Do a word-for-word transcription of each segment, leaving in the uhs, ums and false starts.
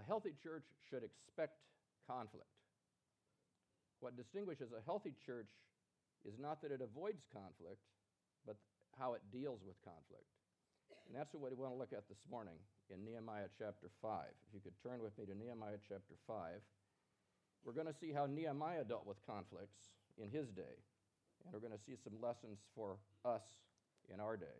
healthy church should expect conflict. What distinguishes a healthy church is not that it avoids conflict, but how it deals with conflict. And that's what we want to look at this morning in Nehemiah chapter five. If you could turn with me to Nehemiah chapter five. We're going to see how Nehemiah dealt with conflicts in his day, and we're going to see some lessons for us in our day.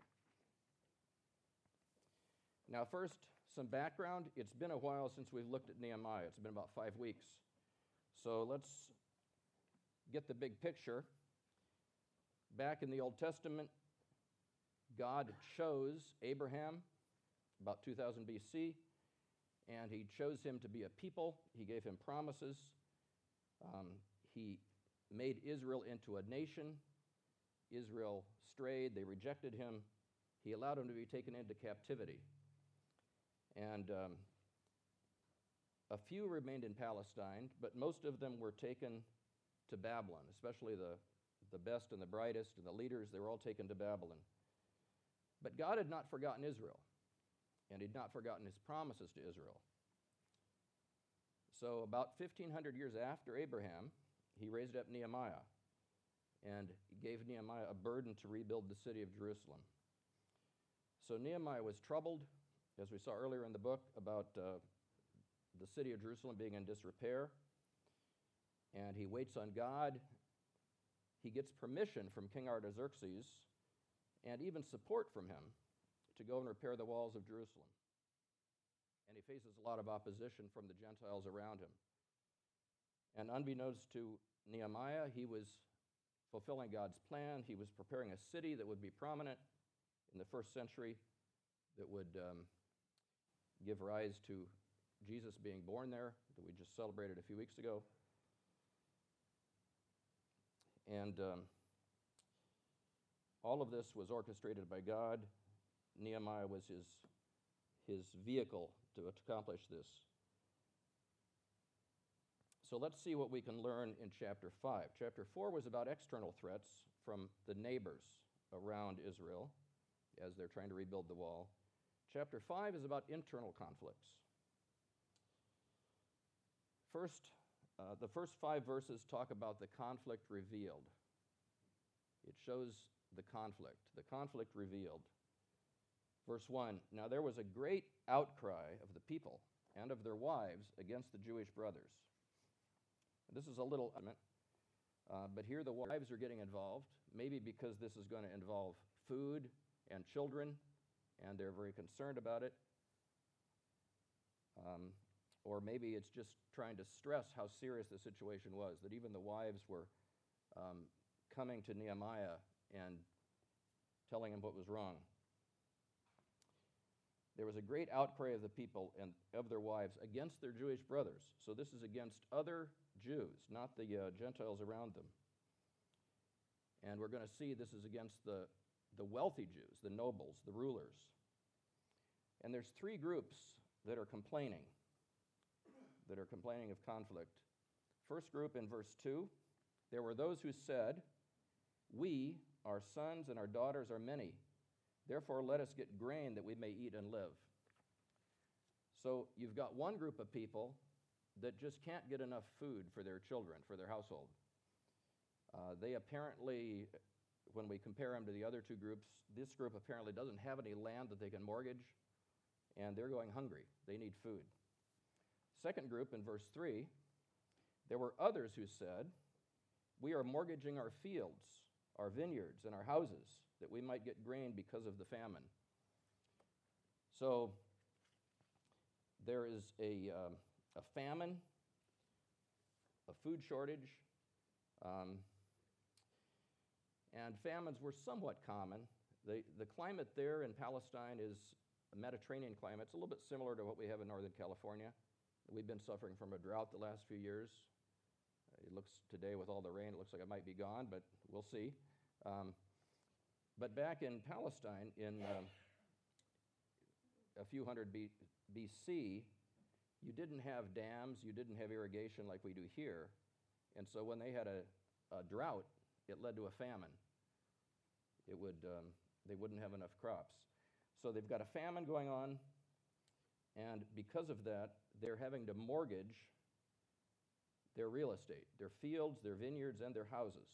Now, first, some background. It's been a while since we've looked at Nehemiah. It's been about five weeks. So let's get the big picture. Back in the Old Testament, God chose Abraham about two thousand B C, and he chose him to be a people. He gave him promises. Um, he made Israel into a nation. Israel strayed. They rejected him. He allowed him to be taken into captivity. And um, a few remained in Palestine, but most of them were taken to Babylon, especially the, the best and the brightest and the leaders. They were all taken to Babylon. But God had not forgotten Israel, and he'd not forgotten his promises to Israel. So about fifteen hundred years after Abraham, he raised up Nehemiah and gave Nehemiah a burden to rebuild the city of Jerusalem. So Nehemiah was troubled, as we saw earlier in the book, about uh, the city of Jerusalem being in disrepair. And he waits on God. He gets permission from King Artaxerxes and even support from him to go and repair the walls of Jerusalem. And he faces a lot of opposition from the Gentiles around him. And unbeknownst to Nehemiah, he was fulfilling God's plan. He was preparing a city that would be prominent in the first century, that would um, give rise to Jesus being born there, that we just celebrated a few weeks ago. And um, all of this was orchestrated by God. Nehemiah was his, his vehicle to accomplish this. So let's see what we can learn in chapter five. Chapter four was about external threats from the neighbors around Israel as they're trying to rebuild the wall. Chapter five is about internal conflicts. First, uh, the first five verses talk about the conflict revealed. It shows the conflict, the conflict revealed. Verse one, now there was a great outcry of the people and of their wives against the Jewish brothers. This is a little, uh, but here the wives are getting involved, maybe because this is going to involve food and children, and they're very concerned about it. Um, or maybe it's just trying to stress how serious the situation was, that even the wives were um, coming to Nehemiah and telling him what was wrong. There was a great outcry of the people and of their wives against their Jewish brothers. So this is against other Jews, not the uh, Gentiles around them. And we're going to see this is against the, the wealthy Jews, the nobles, the rulers. And there's three groups that are complaining, that are complaining of conflict. First group in verse two, there were those who said, we, our sons and our daughters are many. Therefore, let us get grain that we may eat and live. So you've got one group of people that just can't get enough food for their children, for their household. Uh, they apparently, when we compare them to the other two groups, this group apparently doesn't have any land that they can mortgage, and they're going hungry. They need food. Second group in verse three, there were others who said, we are mortgaging our fields, our vineyards, and our houses, that we might get grain because of the famine. So there is a, um, a famine, a food shortage, um, and famines were somewhat common. The, the climate there in Palestine is a Mediterranean climate. It's a little bit similar to what we have in Northern California. We've been suffering from a drought the last few years. It looks today with all the rain, it looks like it might be gone, but we'll see. Um, but back in Palestine, in um, a few hundred B C, you didn't have dams, you didn't have irrigation like we do here, and so when they had a, a drought, it led to a famine. It would, um, they wouldn't have enough crops. So they've got a famine going on, And because of that, they're having to mortgage their real estate, their fields, their vineyards, and their houses.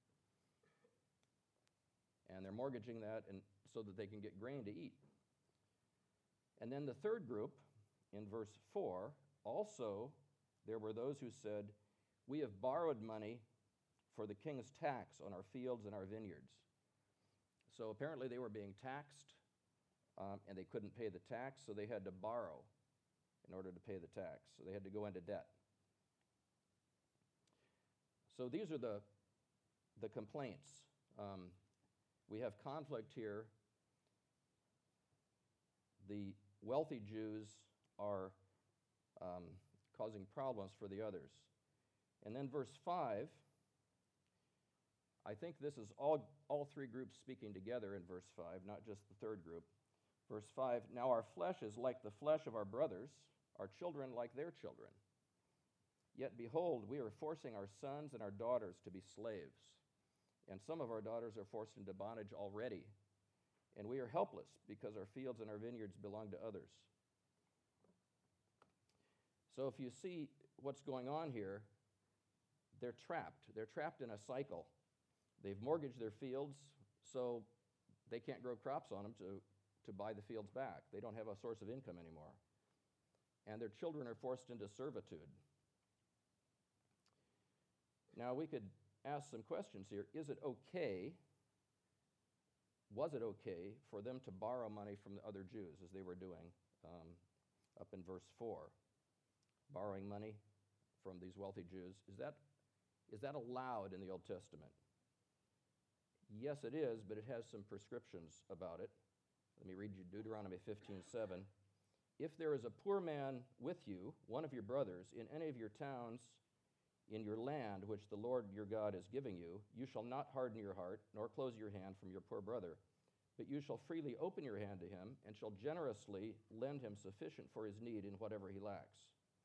And they're mortgaging that and so that they can get grain to eat. And then the third group, in verse four, also there were those who said, we have borrowed money for the king's tax on our fields and our vineyards. So apparently they were being taxed, um, and they couldn't pay the tax, so they had to borrow in order to pay the tax. So they had to go into debt. So these are the, the complaints. Um, we have conflict here. The wealthy Jews are um, causing problems for the others. And then verse five, I think this is all, all three groups speaking together in verse five, not just the third group. Verse five, now our flesh is like the flesh of our brothers, our children like their children. Yet behold, we are forcing our sons and our daughters to be slaves, and some of our daughters are forced into bondage already, and we are helpless because our fields and our vineyards belong to others. So if you see what's going on here, they're trapped. They're trapped in a cycle. They've mortgaged their fields, so they can't grow crops on them to, to buy the fields back. They don't have a source of income anymore. And their children are forced into servitude. Now, we could ask some questions here. Is it okay, was it okay for them to borrow money from the other Jews, as they were doing um, up in verse four? Borrowing money from these wealthy Jews. Is that, is that allowed in the Old Testament? Yes, it is, but it has some prescriptions about it. Let me read you Deuteronomy fifteen seven. If there is a poor man with you, one of your brothers, in any of your towns, in your land, which the Lord your God is giving you, you shall not harden your heart, nor close your hand from your poor brother, but you shall freely open your hand to him, and shall generously lend him sufficient for his need in whatever he lacks.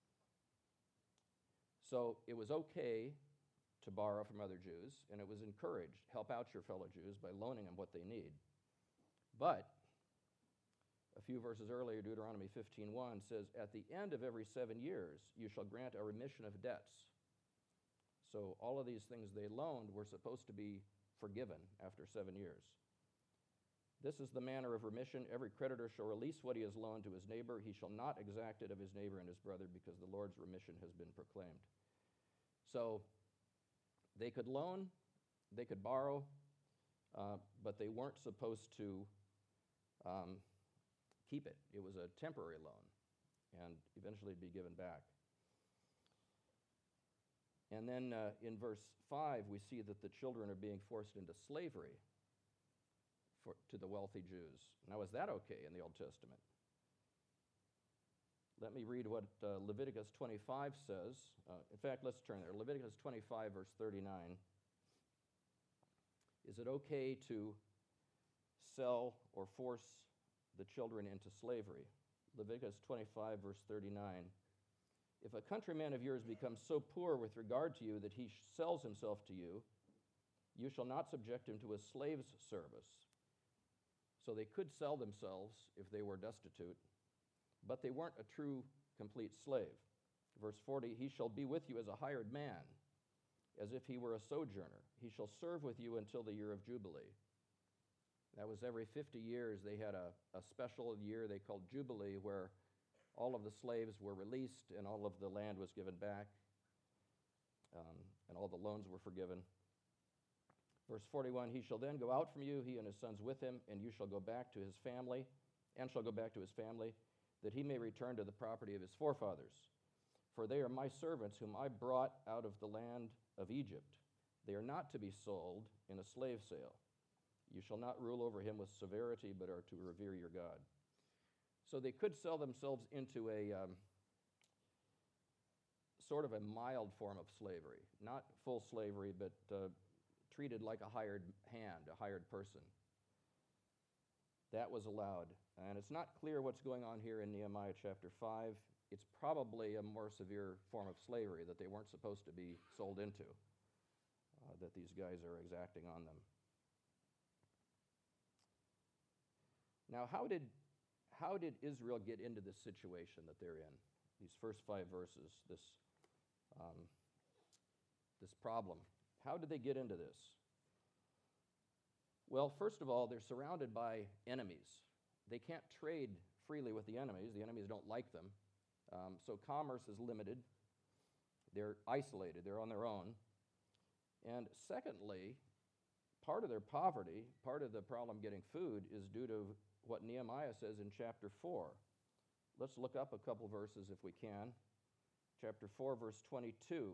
So it was okay to borrow from other Jews, and it was encouraged. Help out your fellow Jews by loaning them what they need. But a few verses earlier, Deuteronomy fifteen one says, at the end of every seven years, you shall grant a remission of debts. So all of these things they loaned were supposed to be forgiven after seven years. This is the manner of remission. Every creditor shall release what he has loaned to his neighbor. He shall not exact it of his neighbor and his brother, because the Lord's remission has been proclaimed. So they could loan, they could borrow, uh, but they weren't supposed to um, keep it. It was a temporary loan, and eventually be given back. And then uh, in verse five, we see that the children are being forced into slavery for, to the wealthy Jews. Now, is that okay in the Old Testament? Let me read what uh, Leviticus twenty-five says. Uh, in fact, let's turn there. Leviticus twenty-five, verse thirty-nine. Is it okay to sell or force the children into slavery? Leviticus twenty-five, verse thirty-nine. If a countryman of yours becomes so poor with regard to you that he sells himself to you, you shall not subject him to a slave's service. So they could sell themselves if they were destitute, but they weren't a true, complete slave. Verse forty, he shall be with you as a hired man, as if he were a sojourner. He shall serve with you until the year of Jubilee. That was every fifty years. They had a, a special year they called Jubilee, where all of the slaves were released and all of the land was given back, um, and all the loans were forgiven. Verse forty-one, he shall then go out from you, he and his sons with him, and you shall go back to his family, and shall go back to his family, that he may return to the property of his forefathers. For they are my servants, whom I brought out of the land of Egypt. They are not to be sold in a slave sale. You shall not rule over him with severity, but are to revere your God. So they could sell themselves into a um, sort of a mild form of slavery, not full slavery, but uh, treated like a hired hand, a hired person. That was allowed. And it's not clear what's going on here in Nehemiah chapter five. It's probably a more severe form of slavery that they weren't supposed to be sold into, uh, that these guys are exacting on them. Now, how did how did Israel get into this situation that they're in? These first five verses, this, um, this problem. How did they get into this? Well, first of all, they're surrounded by enemies. They can't trade freely with the enemies. The enemies don't like them. Um, so commerce is limited. They're isolated. They're on their own. And secondly, part of their poverty, part of the problem getting food, is due to what Nehemiah says in chapter four. Let's look up a couple verses if we can. Chapter four, verse twenty-two.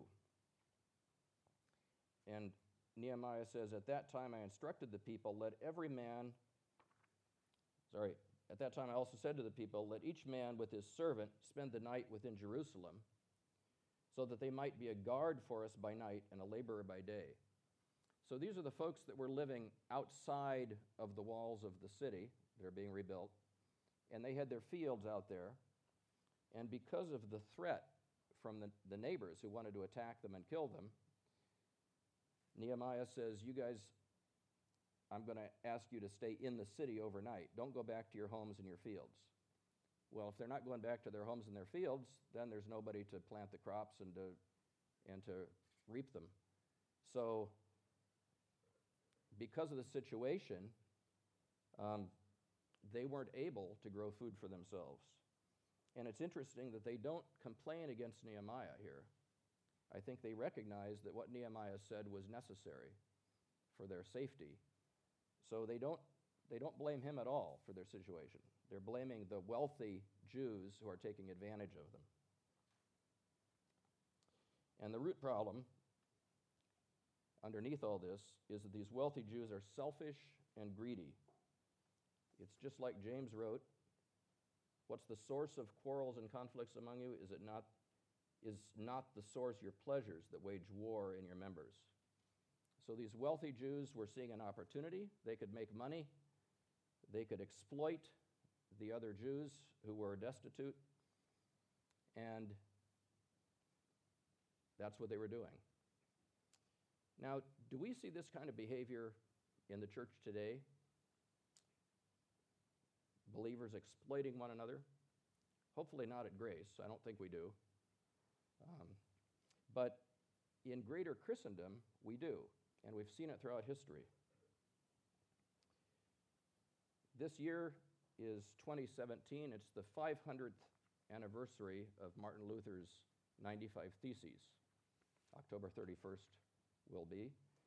And Nehemiah says, "At that time I instructed the people, let every man, sorry, at that time I also said to the people, let each man with his servant spend the night within Jerusalem, so that they might be a guard for us by night and a laborer by day." So these are the folks that were living outside of the walls of the city. They're being rebuilt. And they had their fields out there. And because of the threat from the, the neighbors who wanted to attack them and kill them, Nehemiah says, you guys, I'm going to ask you to stay in the city overnight. Don't go back to your homes and your fields. Well, if they're not going back to their homes and their fields, then there's nobody to plant the crops and to, and to reap them. So because of the situation, um, they weren't able to grow food for themselves. And it's interesting that they don't complain against Nehemiah here. I think they recognize that what Nehemiah said was necessary for their safety. So they don't, they don't blame him at all for their situation. They're blaming the wealthy Jews who are taking advantage of them. And the root problem underneath all this is that these wealthy Jews are selfish and greedy. It's just like James wrote, what's the source of quarrels and conflicts among you? Is it not, is not the source your pleasures that wage war in your members? So these wealthy Jews were seeing an opportunity. They could make money. They could exploit the other Jews who were destitute. And that's what they were doing. Now, do we see this kind of behavior in the church today? Believers exploiting one another? Hopefully not at Grace. I don't think we do. Um, but in greater Christendom, we do. And we've seen it throughout history. This year is twenty seventeen. It's the five hundredth anniversary of Martin Luther's ninety-five Theses. October thirty-first will be.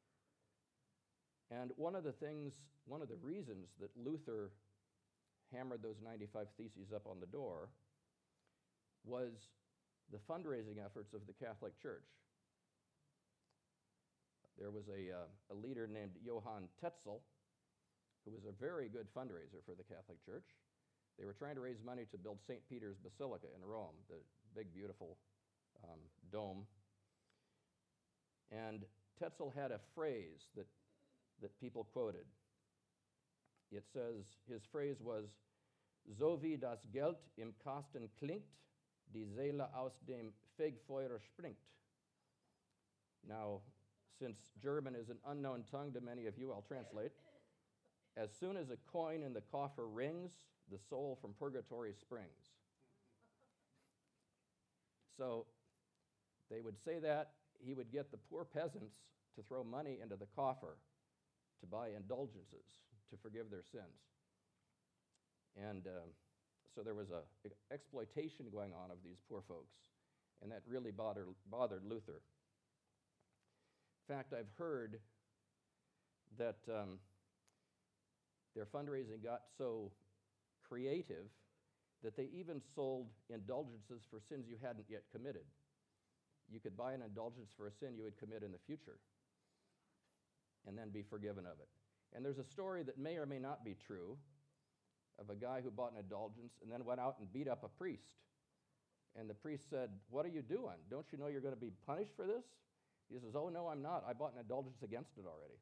And one of the things, one of the reasons that Luther hammered those ninety-five Theses up on the door was the fundraising efforts of the Catholic Church. There was a, uh, a leader named Johann Tetzel, who was a very good fundraiser for the Catholic Church. They were trying to raise money to build Saint Peter's Basilica in Rome, the big, beautiful um, dome. And Tetzel had a phrase that, that people quoted. It says, his phrase was, "So wie das Geld im Kasten klingt, die Seele aus dem Fegfeuer springt." Now, since German is an unknown tongue to many of you, I'll translate. As soon as a coin in the coffer rings, the soul from purgatory springs. So they would say that. He would get the poor peasants to throw money into the coffer to buy indulgences, to forgive their sins. And um, so there was a exploitation going on of these poor folks, and that really bothered, bothered Luther. In fact, I've heard that um, their fundraising got so creative that they even sold indulgences for sins you hadn't yet committed. You could buy an indulgence for a sin you would commit in the future and then be forgiven of it. And there's a story that may or may not be true of a guy who bought an indulgence and then went out and beat up a priest. And the priest said, "What are you doing? Don't you know you're going to be punished for this?" He says, "Oh, no, I'm not. I bought an indulgence against it already."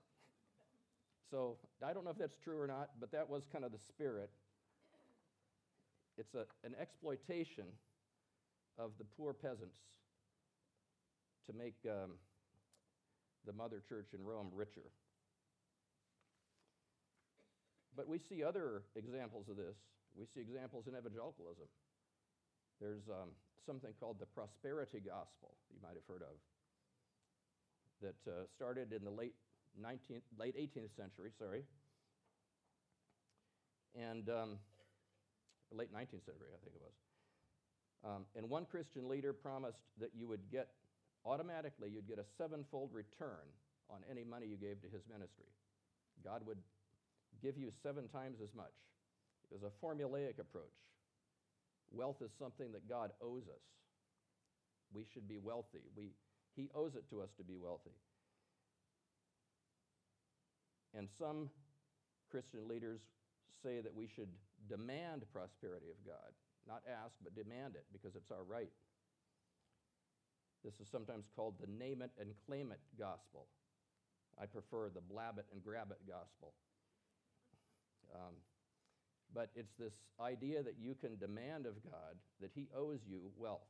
So I don't know if that's true or not, but that was kind of the spirit. It's a, an exploitation of the poor peasants to make um, the mother church in Rome richer. But we see other examples of this. We see examples in evangelicalism. There's um, something called the prosperity gospel, you might have heard of, that uh, started in the late nineteenth, late eighteenth century, sorry, and um, late nineteenth century, I think it was. Um, and one Christian leader promised that you would get, automatically, you'd get a sevenfold return on any money you gave to his ministry. God would give you seven times as much. It was a formulaic approach. Wealth is something that God owes us. We should be wealthy. We, he owes it to us to be wealthy. And some Christian leaders say that we should demand prosperity of God. Not ask, but demand it, because it's our right. This is sometimes called the name it and claim it gospel. I prefer the blab it and grab it gospel. Um, but it's this idea that you can demand of God that he owes you wealth.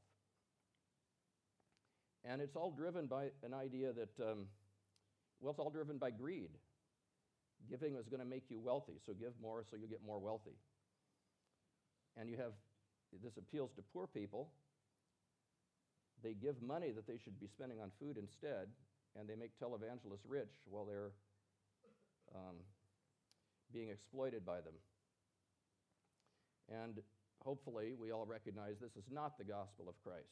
And it's all driven by an idea that, um, well, it's all driven by greed. Giving is going to make you wealthy, so give more so you get more wealthy. And you have, this appeals to poor people. They give money that they should be spending on food instead, and they make televangelists rich while they're um, being exploited by them. And hopefully we all recognize this is not the gospel of Christ.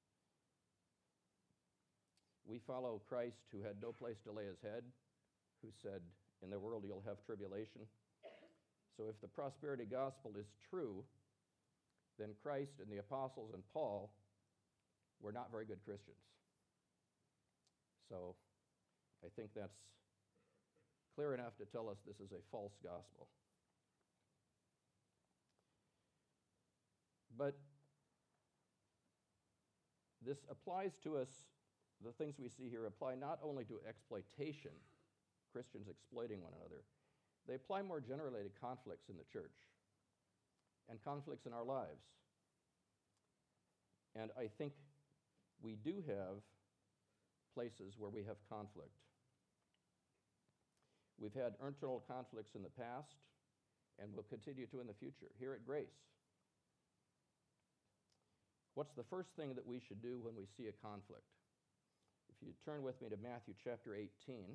We follow Christ, who had no place to lay his head, who said, in the world you'll have tribulation. So if the prosperity gospel is true, then Christ and the apostles and Paul were not very good Christians. So I think that's clear enough to tell us this is a false gospel. But this applies to us, the things we see here apply not only to exploitation, Christians exploiting one another, they apply more generally to conflicts in the church and conflicts in our lives. And I think we do have places where we have conflict. We've had internal conflicts in the past, and will continue to in the future, here at Grace. What's the first thing that we should do when we see a conflict? If you turn with me to Matthew chapter eighteen,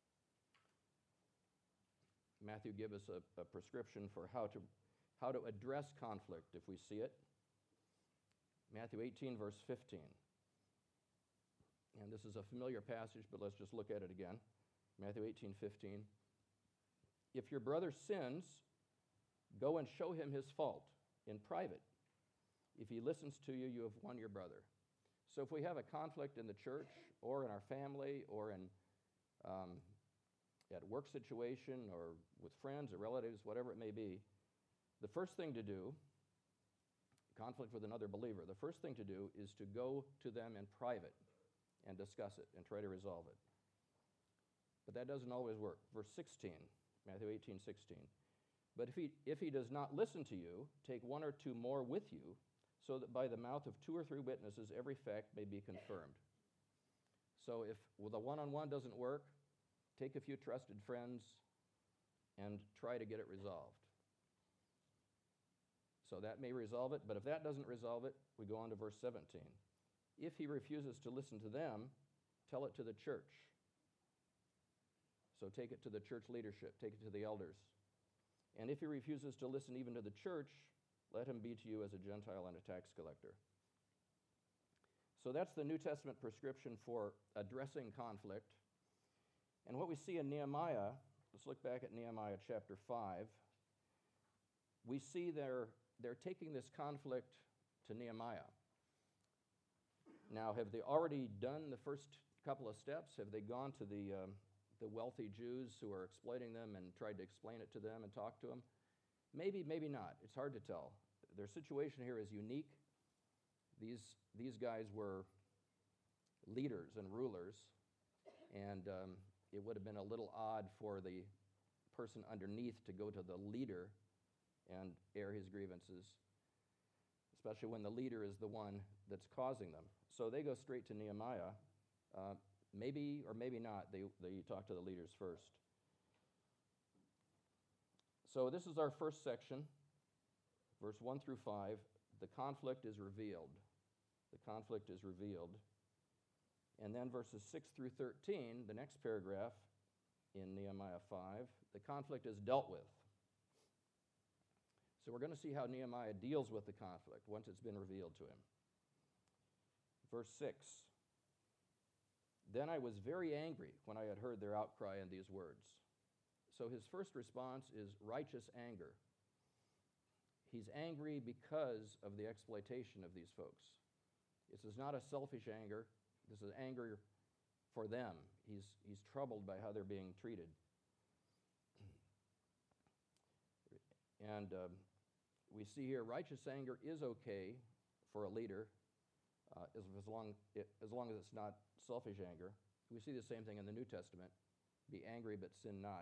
Matthew gives us a, a prescription for how to, how to address conflict if we see it. Matthew eighteen, verse fifteen. And this is a familiar passage, but let's just look at it again. Matthew eighteen, fifteen. If your brother sins, go and show him his fault in private. If he listens to you, you have won your brother. So if we have a conflict in the church or in our family or in um, at work situation or with friends or relatives, whatever it may be, the first thing to do, conflict with another believer, the first thing to do is to go to them in private and discuss it and try to resolve it. But that doesn't always work. Verse sixteen, Matthew eighteen, sixteen. But if he, if he does not listen to you, take one or two more with you, so that by the mouth of two or three witnesses every fact may be confirmed. So if well, the one-on-one doesn't work, take a few trusted friends and try to get it resolved. So that may resolve it, but if that doesn't resolve it, we go on to verse seventeen. If he refuses to listen to them, tell it to the church. So take it to the church leadership, take it to the elders. And if he refuses to listen even to the church, let him be to you as a Gentile and a tax collector. So that's the New Testament prescription for addressing conflict. And what we see in Nehemiah, let's look back at Nehemiah chapter five. We see they're, they're taking this conflict to Nehemiah. Now, have they already done the first couple of steps? Have they gone to the, um, the wealthy Jews who are exploiting them and tried to explain it to them and talk to them? Maybe, maybe not. It's hard to tell. Their situation here is unique. These, these guys were leaders and rulers, and um, it would have been a little odd for the person underneath to go to the leader and air his grievances, especially when the leader is the one that's causing them. So they go straight to Nehemiah. Uh, maybe or maybe not, they, they talk to the leaders first. So this is our first section. verse one through five, the conflict is revealed. The conflict is revealed. And then verses six through thirteen, the next paragraph in Nehemiah five, the conflict is dealt with. So we're going to see how Nehemiah deals with the conflict once it's been revealed to him. Verse six, then I was very angry when I had heard their outcry and these words. So his first response is righteous anger. He's angry because of the exploitation of these folks. This is not a selfish anger. This is anger for them. He's, he's troubled by how they're being treated. And um, we see here righteous anger is okay for a leader uh, as, as, long, it, as long as it's not selfish anger. We see the same thing in the New Testament. Be angry but sin not.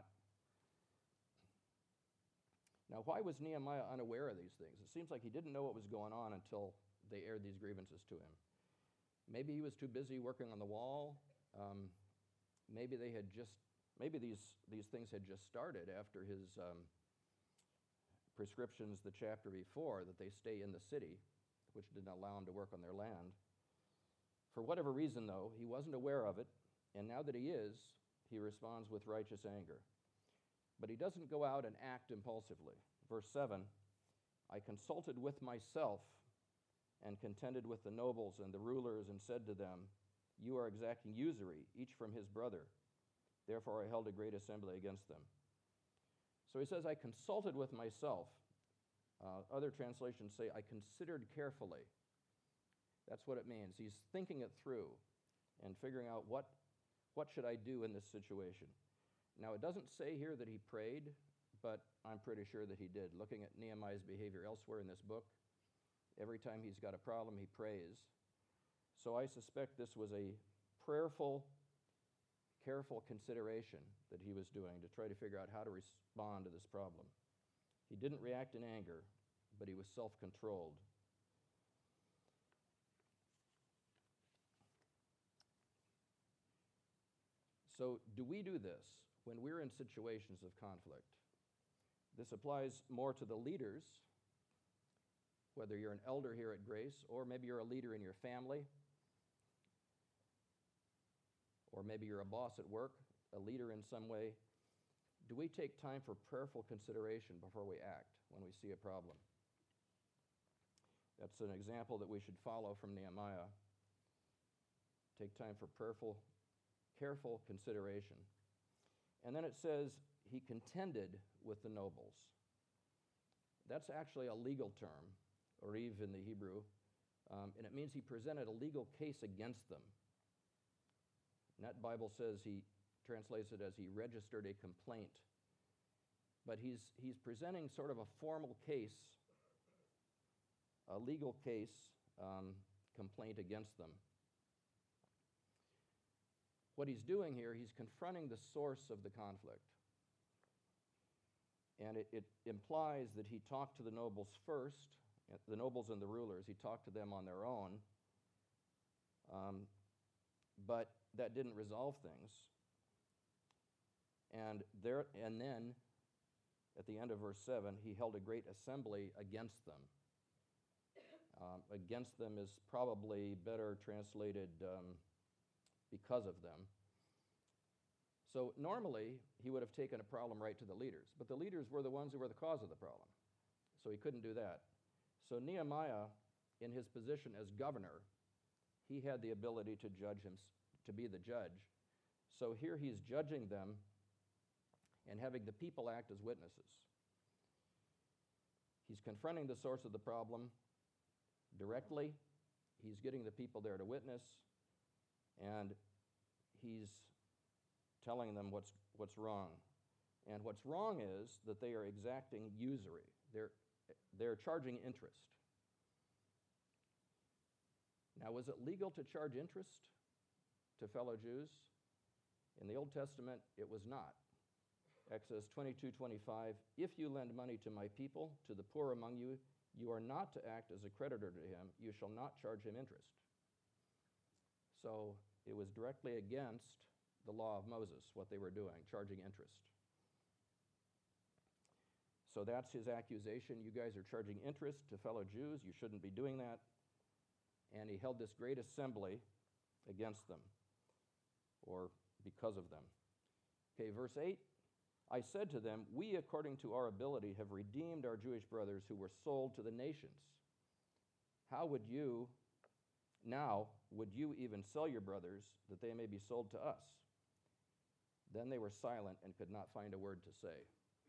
Now, why was Nehemiah unaware of these things? It seems like he didn't know what was going on until they aired these grievances to him. Maybe he was too busy working on the wall. Um, maybe they had just, maybe these, these things had just started after his um, prescriptions the chapter before that they stay in the city, which didn't allow him to work on their land. For whatever reason, though, he wasn't aware of it, and now that he is, he responds with righteous anger. But he doesn't go out and act impulsively. Verse seven, I consulted with myself and contended with the nobles and the rulers and said to them, you are exacting usury, each from his brother. Therefore I held a great assembly against them. So he says, I consulted with myself. Uh, other translations say, I considered carefully. That's what it means. He's thinking it through and figuring out what, what should I do in this situation. Now, it doesn't say here that he prayed, but I'm pretty sure that he did. Looking at Nehemiah's behavior elsewhere in this book, every time he's got a problem, he prays. So I suspect this was a prayerful, careful consideration that he was doing to try to figure out how to respond to this problem. He didn't react in anger, but he was self-controlled. So do we do this when we're in situations of conflict? This applies more to the leaders, whether you're an elder here at Grace, or maybe you're a leader in your family, or maybe you're a boss at work, a leader in some way. Do we take time for prayerful consideration before we act when we see a problem? That's an example that we should follow from Nehemiah. Take time for prayerful, careful consideration. And then it says, he contended with the nobles. That's actually a legal term, oriv in the Hebrew, um, and it means he presented a legal case against them. And that Bible says he translates it as he registered a complaint. But he's, he's presenting sort of a formal case, a legal case, um, complaint against them. What he's doing here, he's confronting the source of the conflict. And it, it implies that he talked to the nobles first, the nobles and the rulers. He talked to them on their own. Um, but that didn't resolve things. And there, and then, at the end of verse seven, he held a great assembly against them. Um, against them is probably better translated um, because of them. So normally, he would have taken a problem right to the leaders, but the leaders were the ones who were the cause of the problem. So he couldn't do that. So Nehemiah, in his position as governor, he had the ability to judge him, to be the judge. So here he's judging them and having the people act as witnesses. He's confronting the source of the problem directly. He's getting the people there to witness, and he's telling them what's what's wrong. And what's wrong is that they are exacting usury. They're, they're charging interest. Now, was it legal to charge interest to fellow Jews? In the Old Testament, it was not. Exodus twenty-two twenty-five, if you lend money to my people, to the poor among you, you are not to act as a creditor to him. You shall not charge him interest. So it was directly against the law of Moses, what they were doing, charging interest. So that's his accusation. You guys are charging interest to fellow Jews. You shouldn't be doing that. And he held this great assembly against them, or because of them. Okay, verse eight. I said to them, we, according to our ability, have redeemed our Jewish brothers who were sold to the nations. How would you, now, would you even sell your brothers that they may be sold to us? Then they were silent and could not find a word to say.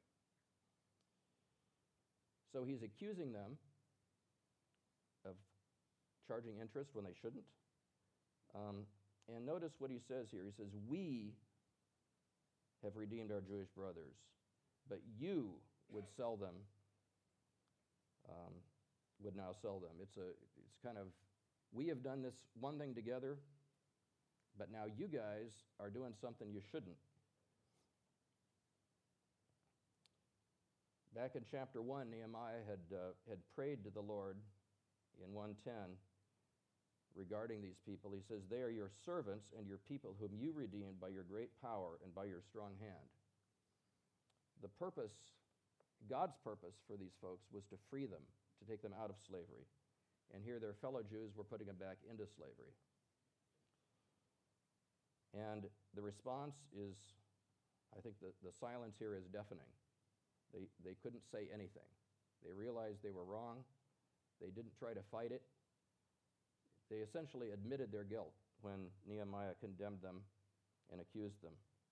So he's accusing them of charging interest when they shouldn't. Um, and notice what he says here. He says, we have redeemed our Jewish brothers, but you would sell them, um, would now sell them. It's a, it's kind of, we have done this one thing together, but now you guys are doing something you shouldn't. Back in chapter one, Nehemiah had, uh, had prayed to the Lord in one ten regarding these people. He says, they are your servants and your people whom you redeemed by your great power and by your strong hand. The purpose, God's purpose for these folks was to free them, to take them out of slavery. And here their fellow Jews were putting them back into slavery. And the response is, I think the, the silence here is deafening. They, they couldn't say anything. They realized they were wrong. They didn't try to fight it. They essentially admitted their guilt when Nehemiah condemned them and accused them.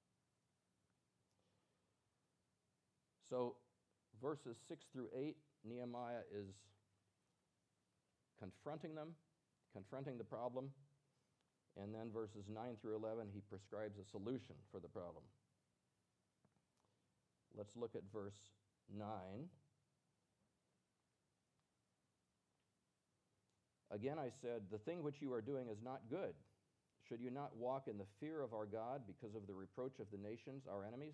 So verses six through eight, Nehemiah is confronting them, confronting the problem. And then verses nine through eleven, he prescribes a solution for the problem. Let's look at verse nine. Again, I said, the thing which you are doing is not good. Should you not walk in the fear of our God because of the reproach of the nations, our enemies?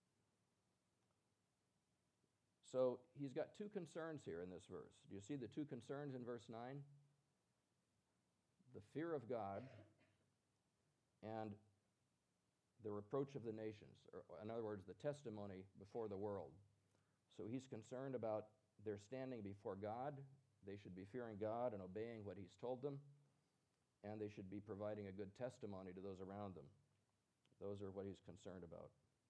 So he's got two concerns here in this verse. Do you see the two concerns in verse nine? The fear of God and the reproach of the nations, or in other words, the testimony before the world. So he's concerned about their standing before God. They should be fearing God and obeying what he's told them, and they should be providing a good testimony to those around them. Those are what he's concerned about.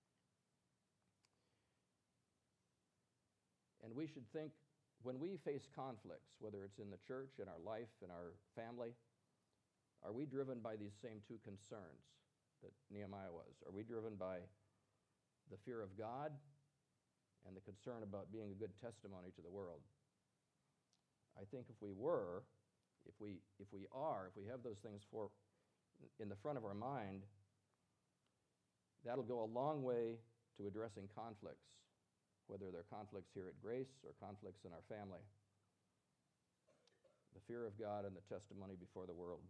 And we should think, when we face conflicts, whether it's in the church, in our life, in our family, are we driven by these same two concerns that Nehemiah was? Are we driven by the fear of God and the concern about being a good testimony to the world? I think if we were, if we if we are, if we have those things for in the front of our mind, that'll go a long way to addressing conflicts, whether they're conflicts here at Grace or conflicts in our family. The fear of God and the testimony before the world.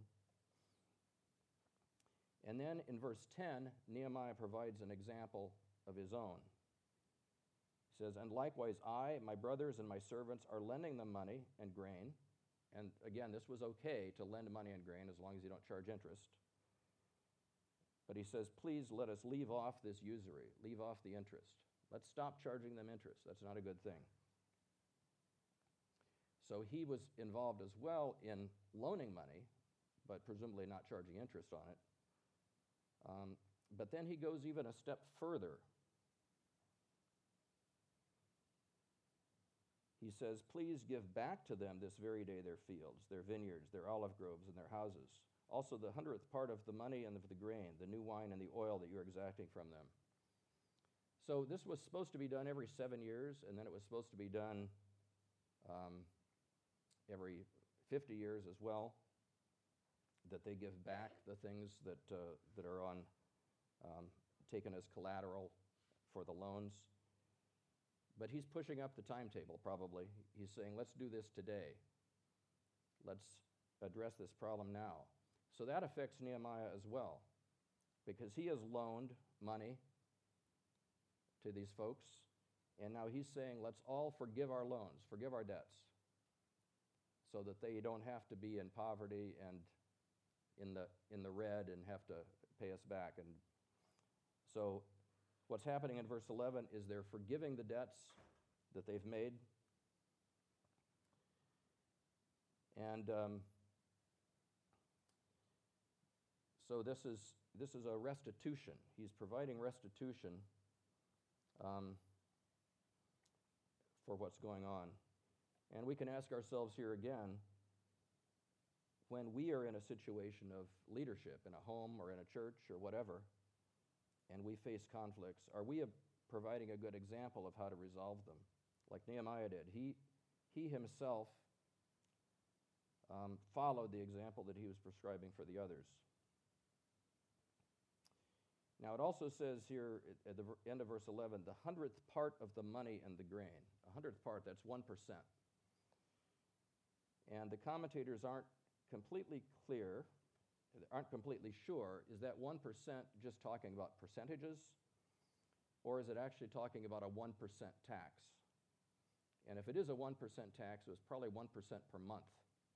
And then in verse ten, Nehemiah provides an example of his own. He says, and likewise I, my brothers and my servants, are lending them money and grain. And again, this was okay to lend money and grain as long as you don't charge interest. But he says, please let us leave off this usury, leave off the interest. Let's stop charging them interest. That's not a good thing. So he was involved as well in loaning money, but presumably not charging interest on it. Um, but then he goes even a step further. He says, please give back to them this very day their fields, their vineyards, their olive groves, and their houses. Also the hundredth part of the money and of the grain, the new wine and the oil that you're exacting from them. So this was supposed to be done every seven years, and then it was supposed to be done um, every fifty years as well, that they give back the things that, uh, that are on um, taken as collateral for the loans. But he's pushing up the timetable, probably. He's saying, let's do this today. Let's address this problem now. So that affects Nehemiah as well, because he has loaned money to these folks, and now he's saying, let's all forgive our loans, forgive our debts, so that they don't have to be in poverty and in the, in the red and have to pay us back. And so what's happening in verse eleven is they're forgiving the debts. that they've made. And um, so this is, this is a restitution. He's providing restitution um, for what's going on. And we can ask ourselves here again, when we are in a situation of leadership in a home or in a church or whatever, and we face conflicts, are we a, providing a good example of how to resolve them? Like Nehemiah did. He, he himself um, followed the example that he was prescribing for the others. Now it also says here at the end of verse eleven, the hundredth part of the money and the grain. A hundredth part, that's one percent. And the commentators aren't completely clear, aren't completely sure, is that one percent just talking about percentages, or is it actually talking about a one percent tax? And if it is a one percent tax, it was probably one percent per month.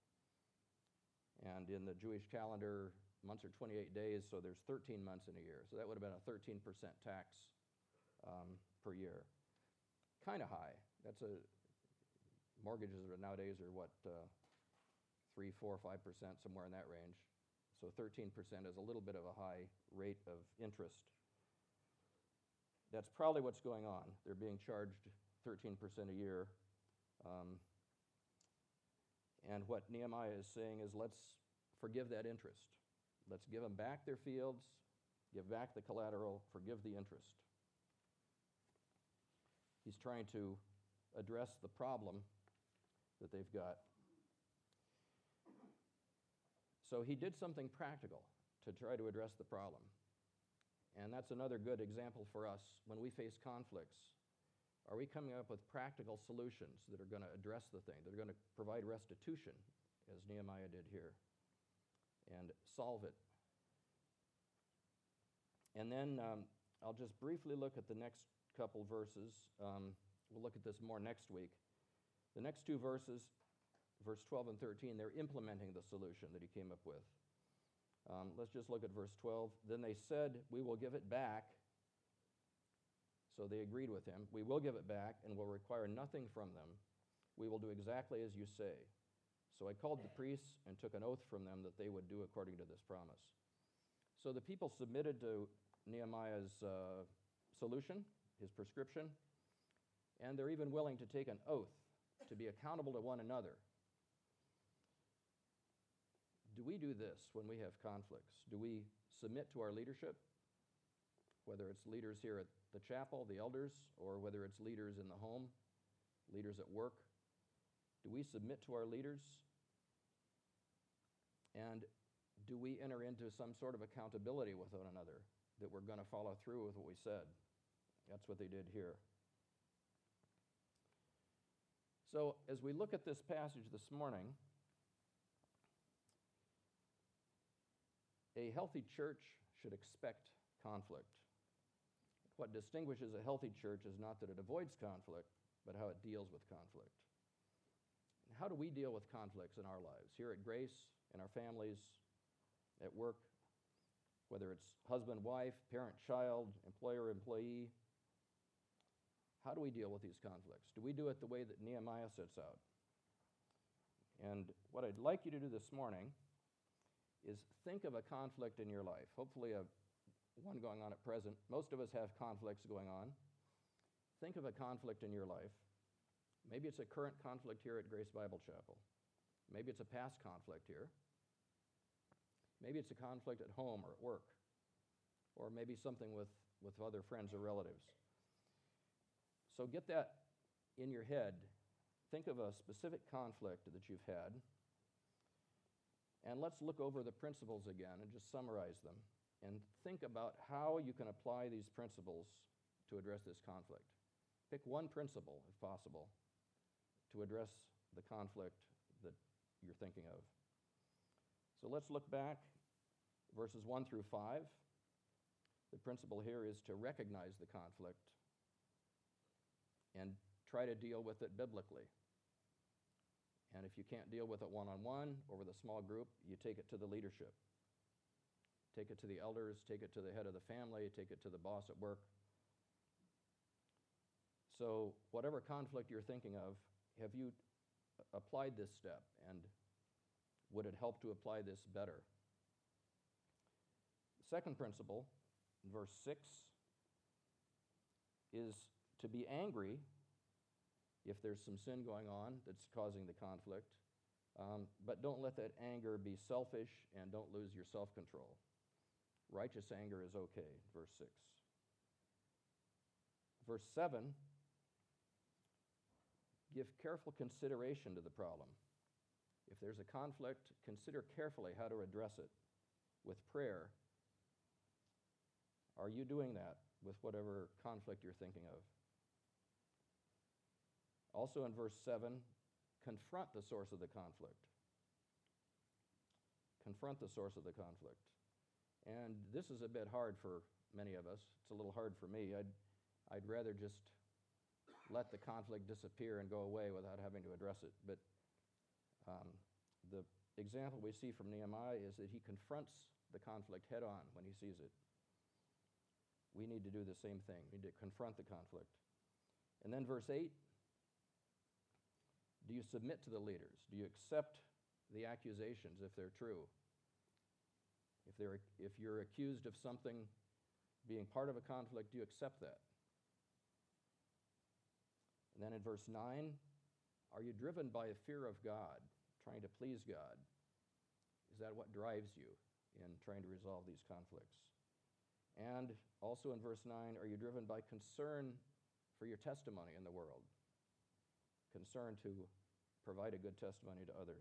And in the Jewish calendar, months are twenty-eight days, so there's thirteen months in a year. So that would have been a thirteen percent tax um, per year. Kind of high. That's a, mortgages are nowadays are what, uh, three, four, five percent, somewhere in that range. So thirteen percent is a little bit of a high rate of interest. That's probably what's going on. They're being charged thirteen percent a year. Um, and what Nehemiah is saying is, let's forgive that interest. Let's give them back their fields, give back the collateral, forgive the interest. He's trying to address the problem that they've got. So he did something practical to try to address the problem. And that's another good example for us when we face conflicts. Are we coming up with practical solutions that are going to address the thing, that are going to provide restitution, as Nehemiah did here, and solve it? And then um, I'll just briefly look at the next couple verses. Um, we'll look at this more next week. The next two verses, verse twelve and thirteen, they're implementing the solution that he came up with. Um, let's just look at verse twelve. Then they said, we will give it back. So they agreed with him. We will give it back and will require nothing from them. We will do exactly as you say. So I called the priests and took an oath from them that they would do according to this promise. So the people submitted to Nehemiah's uh, solution, his prescription, and they're even willing to take an oath to be accountable to one another. Do we do this when we have conflicts? Do we submit to our leadership, whether it's leaders here at the chapel, the elders, or whether it's leaders in the home, leaders at work? Do we submit to our leaders? And do we enter into some sort of accountability with one another, that we're going to follow through with what we said? That's what they did here. So as we look at this passage this morning, a healthy church should expect conflict. What distinguishes a healthy church is not that it avoids conflict, but how it deals with conflict. And how do we deal with conflicts in our lives? Here at Grace, in our families, at work, whether it's husband, wife, parent, child, employer, employee. How do we deal with these conflicts? Do we do it the way that Nehemiah sets out? And what I'd like you to do this morning is think of a conflict in your life, hopefully a one going on at present. Most of us have conflicts going on. Think of a conflict in your life. Maybe it's a current conflict here at Grace Bible Chapel. Maybe it's a past conflict here. Maybe it's a conflict at home or at work. Or maybe something with, with other friends or relatives. So get that in your head. Think of a specific conflict that you've had. And let's look over the principles again and just summarize them. And think about how you can apply these principles to address this conflict. Pick one principle, if possible, to address the conflict that you're thinking of. So let's look back, verses one through five. The principle here is to recognize the conflict and try to deal with it biblically. And if you can't deal with it one-on-one or with a small group, you take it to the leadership. Take it to the elders, take it to the head of the family, take it to the boss at work. So whatever conflict you're thinking of, have you applied this step, and would it help to apply this better? The second principle, in verse six, is to be angry if there's some sin going on that's causing the conflict, um, but don't let that anger be selfish, and don't lose your self-control. Righteous anger is okay, verse six. Verse seven, give careful consideration to the problem. If there's a conflict, consider carefully how to address it with prayer. Are you doing that with whatever conflict you're thinking of? Also in verse seven, confront the source of the conflict. Confront the source of the conflict. And this is a bit hard for many of us. It's a little hard for me. I'd, I'd rather just let the conflict disappear and go away without having to address it. But um, the example we see from Nehemiah is that he confronts the conflict head on when he sees it. We need to do the same thing. We need to confront the conflict. And then verse eight, do you submit to the leaders? Do you accept the accusations if they're true? If, they're, if you're accused of something being part of a conflict, do you accept that? And then in verse nine, are you driven by a fear of God, trying to please God? Is that what drives you in trying to resolve these conflicts? And also in verse nine, are you driven by concern for your testimony in the world? Concern to provide a good testimony to others.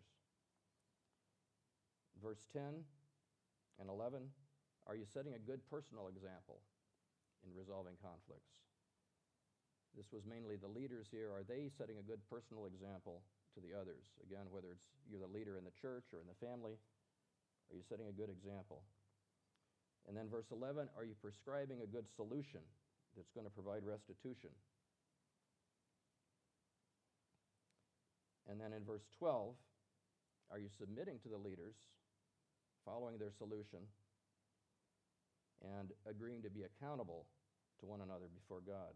Verse ten and eleven, are you setting a good personal example in resolving conflicts? This was mainly the leaders here. Are they setting a good personal example to the others? Again, whether it's you're the leader in the church or in the family, are you setting a good example? And then verse eleven, are you prescribing a good solution that's going to provide restitution? And then in verse twelve, are you submitting to the leaders, following their solution, and agreeing to be accountable to one another before God?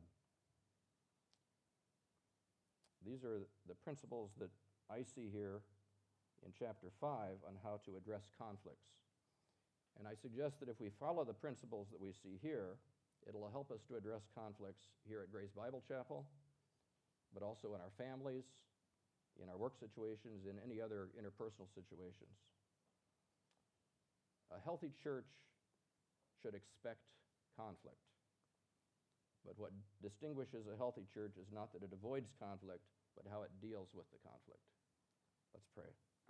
These are the principles that I see here in chapter five on how to address conflicts. And I suggest that if we follow the principles that we see here, it'll help us to address conflicts here at Grace Bible Chapel, but also in our families, in our work situations, in any other interpersonal situations. A healthy church should expect conflict. But what distinguishes a healthy church is not that it avoids conflict, but how it deals with the conflict. Let's pray.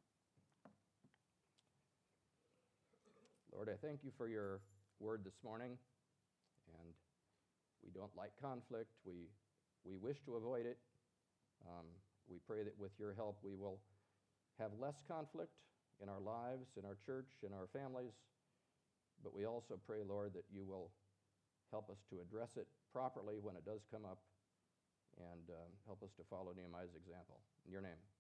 Lord, I thank you for your word this morning. And we don't like conflict. We, we wish to avoid it. Um, we pray that with your help we will have less conflict in our lives, in our church, in our families. But we also pray, Lord, that you will help us to address it properly when it does come up, and uh, help us to follow Nehemiah's example. In your name.